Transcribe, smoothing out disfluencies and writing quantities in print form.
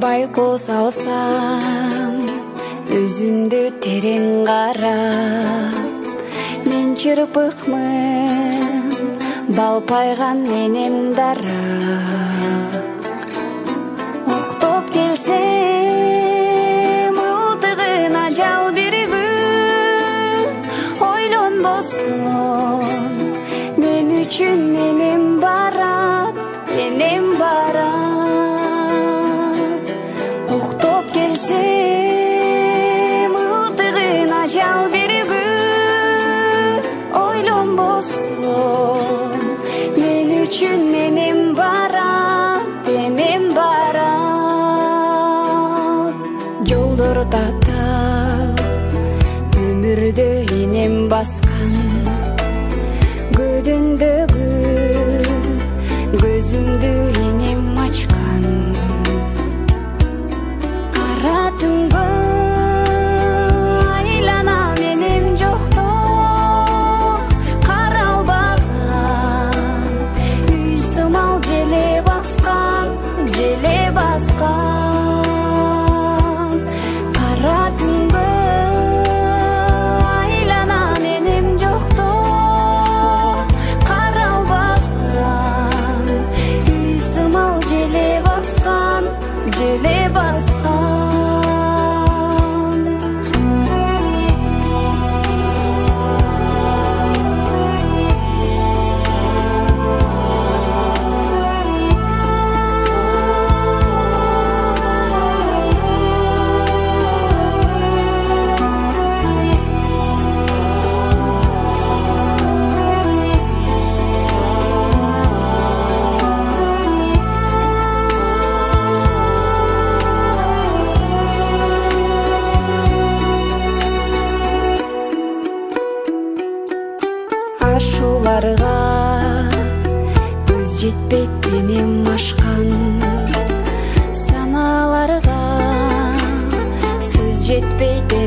байкоо салсам өзүмдү терең карап, мен чырпыкмын балпайган энем дара. Октоп келсем ылтыгын ажал бир күн, ойлонбостон мен үчүн энем барат, энем барат. Октоп келсем ылтыгын ажал бир күн, ойлонбостон мен үчүн энем барат, энем барат. Жолдор татаал өмүрдө энем баскан, көдөндөгү көзүмдү энем ачкан. Кара түнгө айланам энем жокто, каралбаган үй сымал желе баскан, желе баскан. Кара түнгө айланам энем жокто, каралбаган үй сымал желе баскан, желе баскан. Ашууларга көз жетпейт энем ашкан, саналарга сөз жетпейт